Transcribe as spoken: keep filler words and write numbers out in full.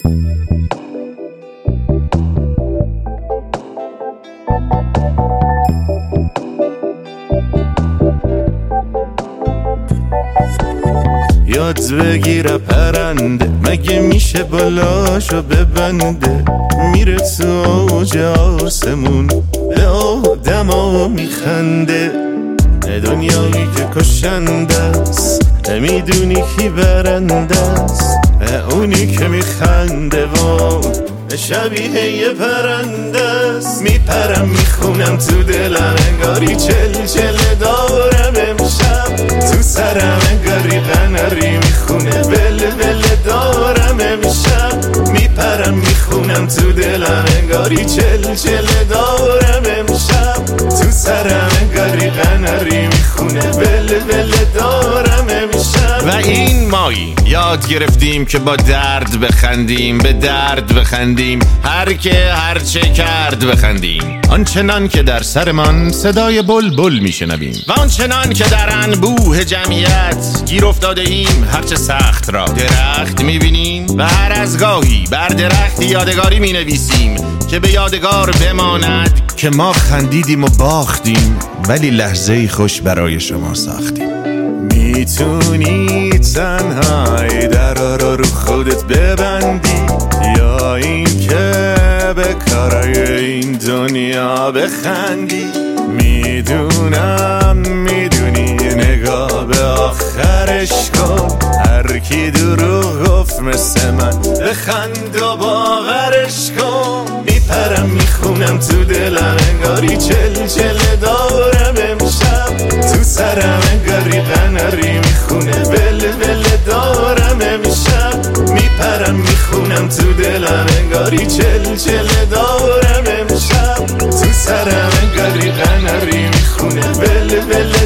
یاد بگیره پرنده مگه میشه بالاشو ببنده، میره تو اوج آسمون به آدما میخنده. دنیایی که کشنده است میدونی کی برنده است، اونی که میخنده و شبیه یه پرنده است. میپرم میخونم تو دلم انگاری چل چل دارم امشب، تو سرم انگاری قناری میخونه ول ول دارم امشب. میپرم میخونم تو دلم انگاری چل چل دارم امشب، تو سرم انگاری قناری میخونه ول ول دارم امشب. و این مایی یاد گرفتیم که با درد بخندیم، به درد بخندیم، هر که هر چه کرد بخندیم. آنچنان که در سرمان صدای بلبل میشنویم و آنچنان که در انبوه جمعیت گیر افتاده ایم، هرچه سخت را درخت میبینیم و هر از گاهی بر درخت یادگاری مینویسیم که به یادگار بماند که ما خندیدیم و باختیم ولی لحظه خوش برای شما ساختیم. میتونی تنهایی درا رو رو خودت ببندی، یا این که به کارای این دنیا بخندی. میدونم میدونی نگاه به آخرش کن، هر کی دروغ گفت مثل من بخند و باورش کن. میپرم میخونم تو دلم انگاری چل چل دارم امشب، تو سرم انگاری قناری میخونه ول ول دارم امشب. میپرم میخونم تو دلم انگاری چل چل دارم امشب، تو سرم انگاری قناری میخونه ول ول